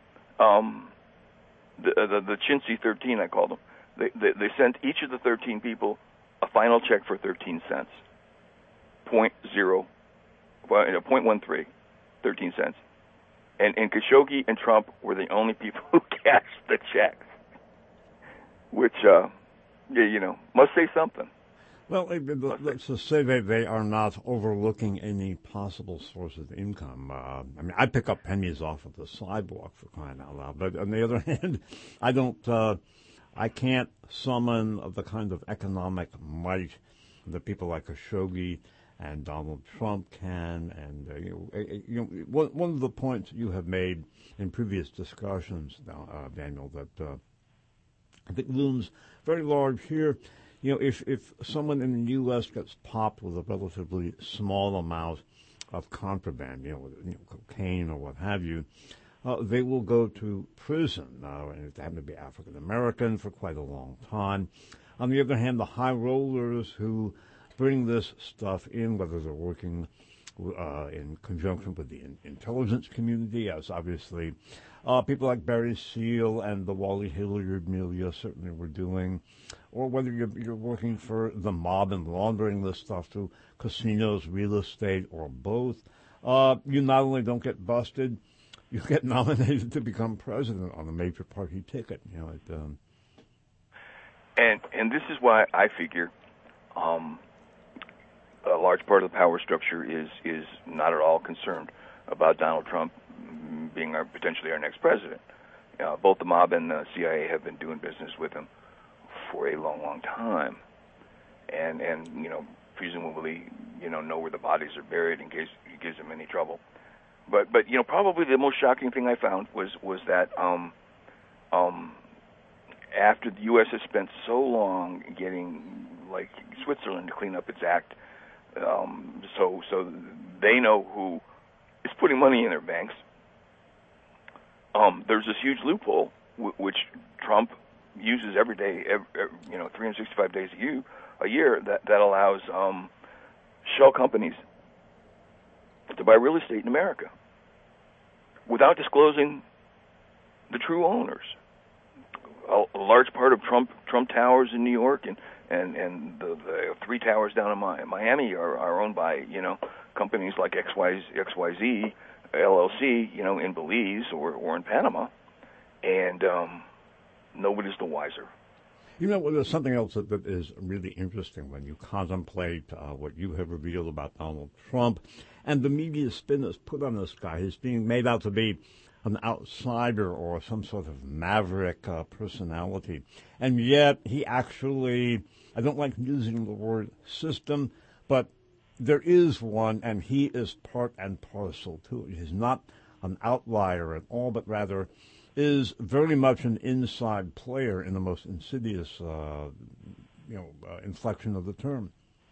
um, the, the the Chintzy thirteen, I call them. They, they they sent each of the thirteen people a final check for thirteen cents, point zero, well, you know, point one three. thirteen cents. And, and Khashoggi and Trump were the only people who cashed the checks, which, uh, you know, must say something. Well, let's just say they, they are not overlooking any possible source of income. Uh, I mean, I pick up pennies off of the sidewalk, for crying out loud. But on the other hand, I don't, uh, I can't summon the kind of economic might that people like Khashoggi and Donald Trump can, and uh, you know, you know one, one of the points you have made in previous discussions, uh, Daniel, that uh, I think looms very large here. You know, if if someone in the U S gets popped with a relatively small amount of contraband, you know, you know cocaine or what have you, uh, they will go to prison. Uh, and it happened to be African American for quite a long time. On the other hand, the high rollers who bring this stuff in, whether they're working uh, in conjunction with the in- intelligence community, as obviously uh, people like Barry Seal and the Wally Hilliard milieu certainly were doing, or whether you're, you're working for the mob and laundering this stuff through casinos, real estate, or both, uh, you not only don't get busted, you get nominated to become president on a major party ticket. You know, it, um, and and this is why I figure um, a large part of the power structure is is not at all concerned about Donald Trump being our, potentially our next president. Uh, both the mob and the C I A have been doing business with him for a long, long time, and and you know presumably you know know where the bodies are buried in case he gives them any trouble. But but you know probably the most shocking thing I found was was that um, um, after the U S has spent so long getting like Switzerland to clean up its act, um, so so they know who is putting money in their banks. Um, there's this huge loophole w- which Trump uses every day, every, every, you know, three hundred sixty-five days a year, a year that that allows um, shell companies to buy real estate in America without disclosing the true owners. A, a large part of Trump Trump Towers in New York and and and the, the three towers down in Miami are, are owned by you know companies like X Y Z L L C, you know, in Belize or or in Panama, and um, nobody's the wiser. You know, well, there's something else that, that is really interesting when you contemplate uh, what you have revealed about Donald Trump and the media spin that's put on this guy. He's being made out to be an outsider or some sort of maverick uh, personality. And yet he actually, I don't like using the word system, but there is one, and he is part and parcel to it. He's not an outlier at all, but rather is very much an inside player in the most insidious, uh, you know, uh, inflection of the term.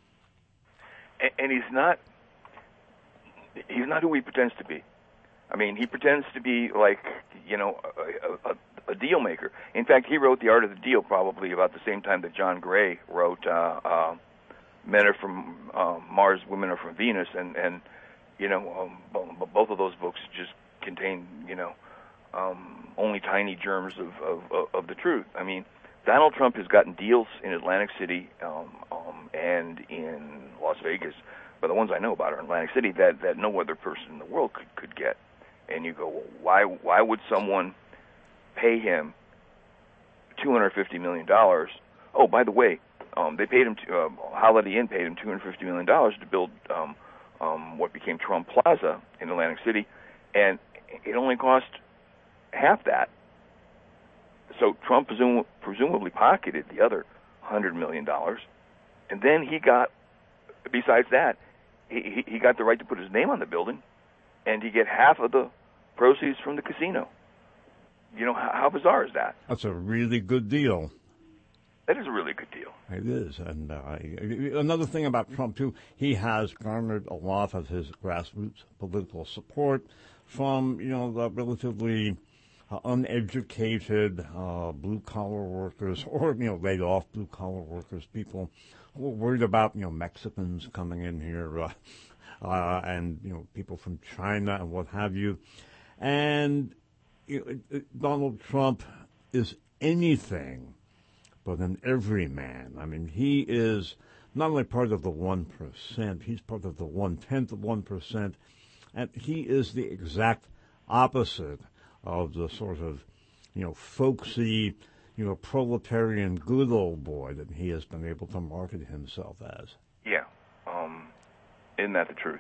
And, and he's not, he's not who he pretends to be. I mean, he pretends to be like, you know, a, a, a deal maker. In fact, he wrote The Art of the Deal probably about the same time that John Gray wrote uh, uh, Men Are From uh, Mars, Women Are From Venus, and, and you know, um, both of those books just contain, you know, um, only tiny germs of, of, of the truth. I mean, Donald Trump has gotten deals in Atlantic City um, um, and in Las Vegas, but the ones I know about are in Atlantic City that, that no other person in the world could, could get. And you go, well, why why would someone pay him two hundred fifty million dollars? Oh, by the way, um, they paid him, to, uh, Holiday Inn paid him two hundred fifty million dollars to build um, um, what became Trump Plaza in Atlantic City, and it only cost half that. So Trump presum- presumably pocketed the other one hundred million dollars, and then he got, besides that, he, he got the right to put his name on the building, and he get half of the proceeds from the casino. You know, how, how bizarre is that? That's a really good deal. That is a really good deal. It is. And uh, another thing about Trump, too, he has garnered a lot of his grassroots political support from, you know, the relatively uh, uneducated uh, blue-collar workers or, you know, laid-off blue-collar workers, people who are worried about, you know, Mexicans coming in here uh, uh, and, you know, people from China and what have you. And you know, it, it, Donald Trump is anything but an everyman. I mean, he is not only part of the one percent, he's part of the one-tenth of one percent, and he is the exact opposite of the sort of, you know, folksy, you know, proletarian good old boy that he has been able to market himself as. Yeah. Um, isn't that the truth?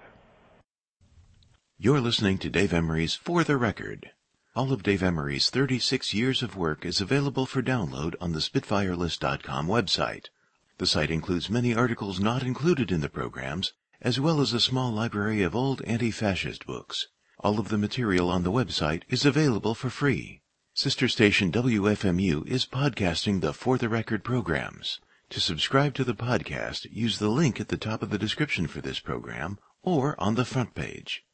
You're listening to Dave Emery's For the Record. All of Dave Emery's thirty-six years of work is available for download on the Spitfire List dot com website. The site includes many articles not included in the programs, as well as a small library of old anti-fascist books. All of the material on the website is available for free. Sister station W F M U is podcasting the For the Record programs. To subscribe to the podcast, use the link at the top of the description for this program or on the front page.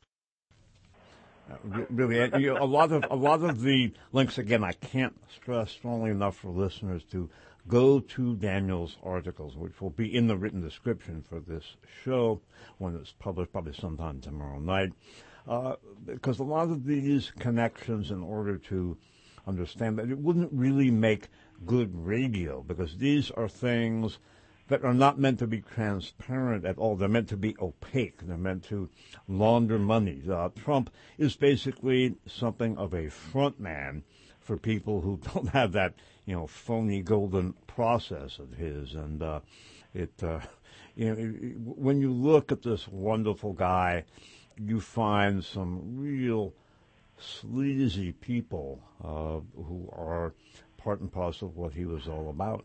Uh, really, you know, a lot of a lot of the links. Again, I can't stress strongly enough for listeners to go to Daniel's articles, which will be in the written description for this show when it's published, probably sometime tomorrow night. Uh, because a lot of these connections, in order to understand that, it wouldn't really make good radio, because these are things that are not meant to be transparent at all. They're meant to be opaque. They're meant to launder money. Uh, Trump is basically something of a front man for people who don't have that, you know, phony golden process of his. And uh, it, uh, you know, it, when you look at this wonderful guy, you find some real sleazy people uh, who are part and parcel of what he was all about.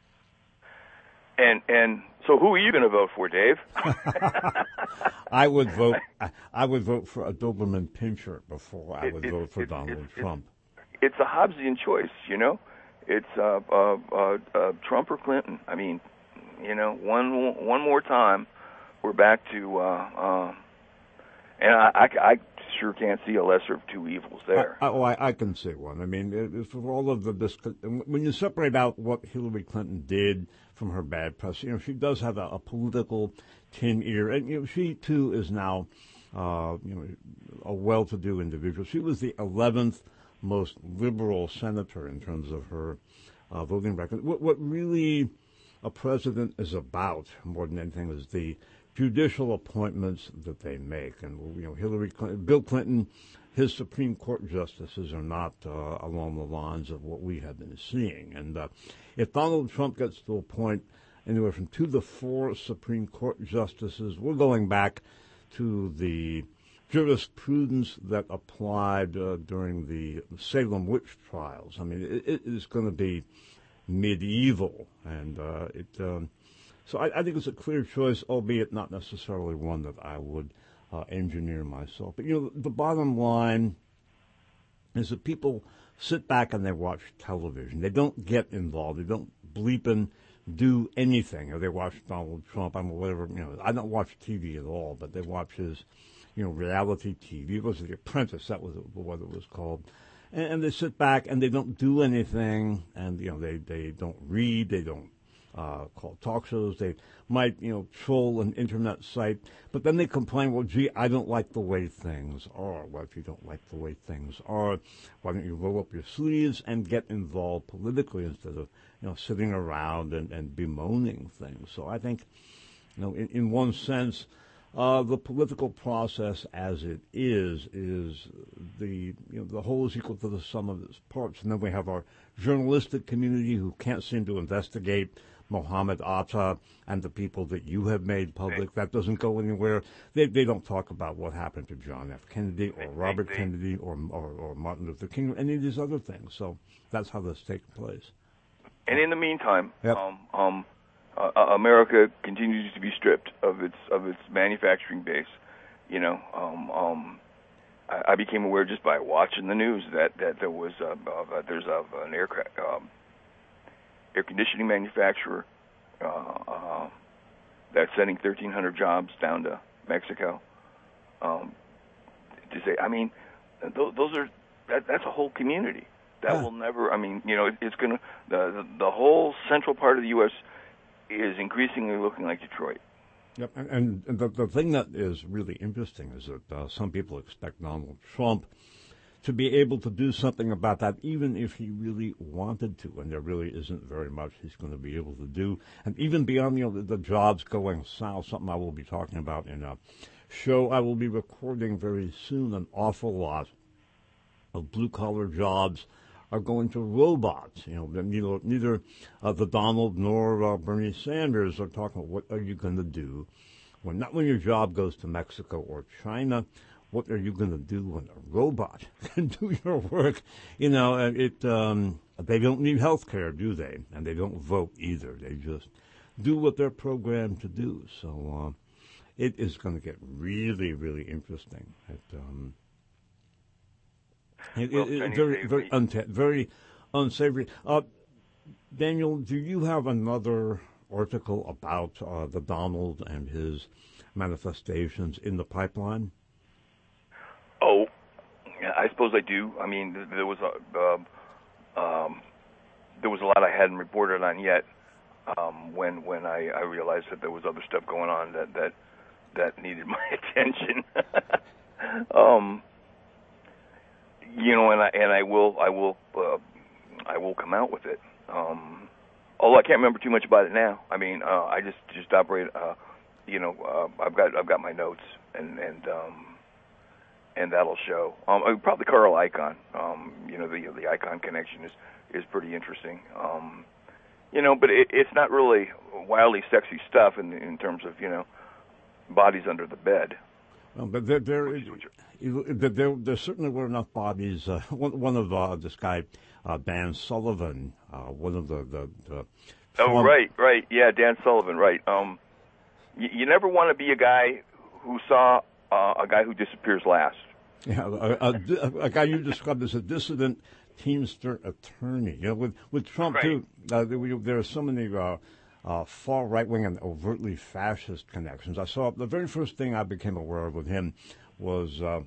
And and so, who are you going to vote for, Dave? I would vote. I would vote for a Doberman Pinscher before I would it, vote for it, Donald it, Trump. It's a Hobbesian choice, you know. It's uh, uh, uh, uh, Trump or Clinton. I mean, you know, one one more time, we're back to. Uh, uh, and I, I, I sure can't see a lesser of two evils there. I, I, oh, I, I can see one. I mean, it, for all of the this, when you separate out what Hillary Clinton did from her bad press, you know, she does have a, a political tin ear, and you know, she too is now, uh, you know, a well-to-do individual. She was the eleventh most liberal senator in terms of her uh, voting record. What, what really a president is about more than anything is the judicial appointments that they make. And, you know, Hillary Clinton, Bill Clinton, his Supreme Court justices are not uh, along the lines of what we have been seeing. And uh, if Donald Trump gets to a point anywhere from two to four Supreme Court justices, we're going back to the jurisprudence that applied uh, during the Salem witch trials. I mean, it, it is going to be medieval, and uh, it. Um, so I, I think it's a clear choice, albeit not necessarily one that I would uh, engineer myself. But you know, the bottom line is that people sit back and they watch television. They don't get involved. They don't bleep and do anything. Or they watch Donald Trump. I'm whatever. You know, I don't watch T V at all, but they watch his, you know, reality T V. It was The Apprentice. That was what it was called. And, and they sit back and they don't do anything. And you know, they they don't read. They don't uh, call talk shows. They might, you know, troll an internet site. But then they complain, well, gee, I don't like the way things are. Well, if you don't like the way things are, why don't you roll up your sleeves and get involved politically instead of, you know, sitting around and, and bemoaning things. So I think, you know, in, in one sense, uh, the political process as it is, is the, you know, the whole is equal to the sum of its parts. And then we have our journalistic community who can't seem to investigate Mohammed Atta and the people that you have made public. That doesn't go anywhere. They they don't talk about what happened to John F. Kennedy or Robert Kennedy or, or, or Martin Luther King or any of these other things. So that's how this takes place. And in the meantime, yep. um, um, uh, America continues to be stripped of its of its manufacturing base. You know, um, um, I, I became aware just by watching the news that, that there was a, uh, there's a, an aircraft um, air conditioning manufacturer uh, uh, that's sending thirteen hundred jobs down to Mexico. Um, to say, I mean, those, those are that, that's a whole community. That yeah. will never. I mean, you know, it, it's going to the, the the whole central part of the U S is increasingly looking like Detroit. Yep, and, and the the thing that is really interesting is that uh, some people expect Donald Trump to be able to do something about that, even if he really wanted to, and there really isn't very much he's going to be able to do. And even beyond, you know, the, the jobs going south, something I will be talking about in a show I will be recording very soon, an awful lot of blue-collar jobs are going to robots. You know, neither, neither uh, the Donald nor uh, Bernie Sanders are talking about what are you going to do when, not when your job goes to Mexico or China. What are you going to do when a robot can do your work? You know, it. Um, they don't need health care, do they? And they don't vote either. They just do what they're programmed to do. So uh, it is going to get really, really interesting. It, um, it, well, it, it very, very, unta- very unsavory. Uh, Daniel, do you have another article about uh, the Donald and his manifestations in the pipeline? Oh, yeah, I suppose I do. I mean, there was a um, um, there was a lot I hadn't reported on yet. Um, when when I, I realized that there was other stuff going on that that, that needed my attention. um, you know, and I and I will I will uh, I will come out with it. Um, although I can't remember too much about it now. I mean, uh, I just just operate. Uh, you know, uh, I've got I've got my notes, and and um, and that'll show. Um, probably Carl Icahn. Um, you know, the the Icahn connection is is pretty interesting. Um, You know, but it, it's not really wildly sexy stuff in in terms of, you know, bodies under the bed. Well, but there, there, there, there, there certainly were enough bodies. Uh, one, one of uh, this guy, uh, Dan Sullivan, uh, one of the... the, the oh, right, right. Yeah, Dan Sullivan, right. Um, you, you never want to be a guy who saw uh, a guy who disappears last. Yeah, a, a, a guy you described as a dissident Teamster attorney. You know, with with Trump right. too, uh, there, there are so many uh, uh, far right wing and overtly fascist connections. I saw the very first thing I became aware of with him was uh,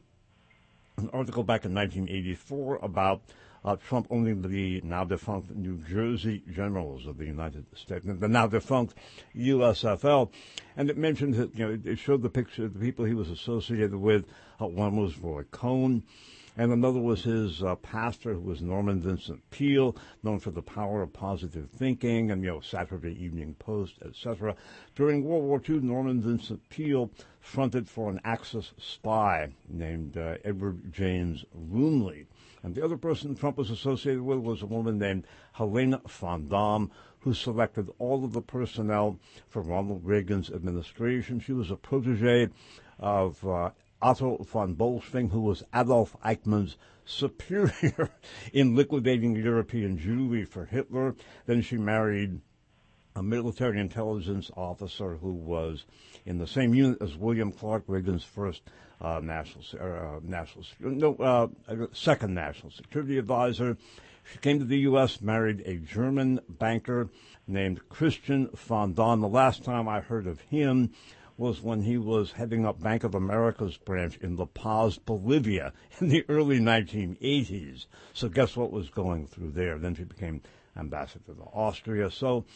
an article back in nineteen eighty-four about uh, Trump owning the now defunct New Jersey Generals of the United States, the now defunct U S F L, and it mentioned that, you know, it, it showed the picture of the people he was associated with. Uh, one was Roy Cohn. And another was his uh, pastor, who was Norman Vincent Peale, known for the power of positive thinking and, you know, Saturday Evening Post, et cetera. During World War Two, Norman Vincent Peale fronted for an Axis spy named uh, Edward James Roonley. And the other person Trump was associated with was a woman named Helena von Damme, who selected all of the personnel for Ronald Reagan's administration. She was a protege of uh, Otto von Bolschwing, who was Adolf Eichmann's superior in liquidating European Jewry for Hitler. Then she married a military intelligence officer who was in the same unit as William Clark, Reagan's first uh, national, uh, national, no, uh, second national security advisor. She came to the U S, married a German banker named Christian von Daun. The last time I heard of him was when he was heading up Bank of America's branch in La Paz, Bolivia, in the early nineteen eighties. So guess what was going through there? Then she became ambassador to Austria. So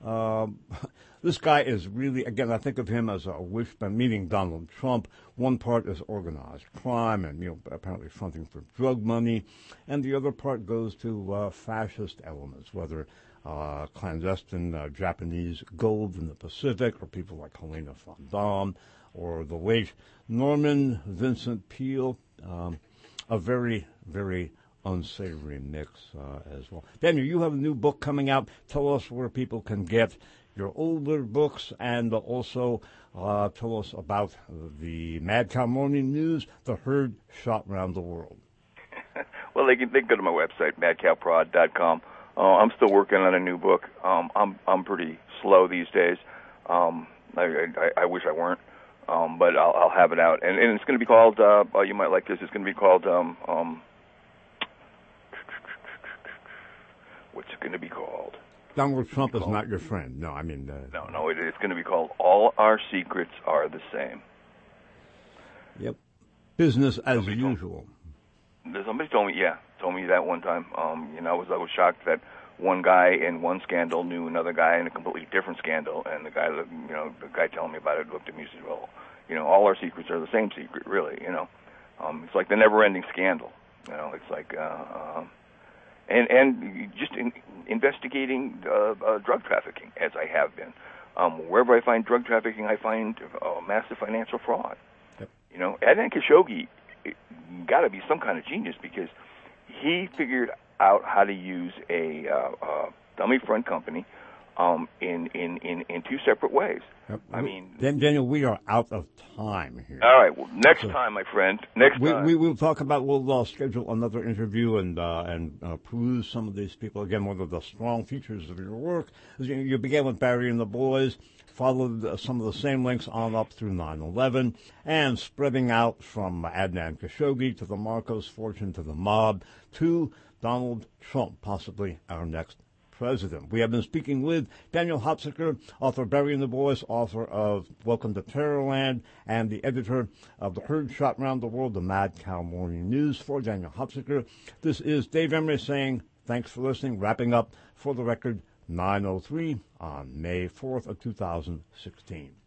um, this guy is really, again, I think of him as a wishbone, meeting Donald Trump. One part is organized crime and, you know, apparently fronting for drug money, and the other part goes to uh, fascist elements, whether Uh, clandestine uh, Japanese gold in the Pacific, or people like Helena von Damme, or the late Norman Vincent Peale. Um, a very, very unsavory mix uh, as well. Daniel, you have a new book coming out. Tell us where people can get your older books, and also uh, tell us about the Mad Cow Morning News, The Herd Shot Round the World. Well, they can, they can go to my website, mad cow prod dot com. Uh, I'm still working on a new book. Um, I'm I'm pretty slow these days. Um, I, I, I wish I weren't, um, but I'll, I'll have it out, and, and it's going to be called. Uh, oh, you might like this. It's going to be called. Um, um, what's it going to be called? Donald Trump is not your friend. No, I mean. Uh, no, no. It, it's going to be called "All Our Secrets Are the Same." Yep. Business as somebody usual. Told, somebody told me, yeah, told me that one time. Um, you know, I was I was shocked that one guy in one scandal knew another guy in a completely different scandal, and the guy, you know, the guy telling me about it looked at me and said, "Well, you know, all our secrets are the same secret, really." You know, um, it's like the never-ending scandal. You know, it's like, uh, uh, and and just in, investigating uh, uh, drug trafficking, as I have been. Um, wherever I find drug trafficking, I find uh, massive financial fraud. Yep. You know, Adnan Khashoggi got to be some kind of genius, because he figured out how to use a uh, uh, dummy front company um, in, in, in, in two separate ways. Yep. I mean, Daniel, we are out of time here. All right. Well, next so, time, my friend. Next we, time. We will talk about, we'll uh, schedule another interview and uh, and uh, peruse some of these people. Again, one of the strong features of your work is you, you began with Barry and the Boys, followed uh, some of the same links on up through nine eleven, and spreading out from Adnan Khashoggi to the Marcos fortune to the mob to Donald Trump, possibly our next president. We have been speaking with Daniel Hopsicker, author of Barry and the Boys, author of Welcome to Terrorland, and the editor of The Herd Shot Round the World, the Mad Cow Morning News. For Daniel Hopsicker, this is Dave Emery saying Thanks for listening. Wrapping up For the Record, nine oh three on May fourth of two thousand sixteen.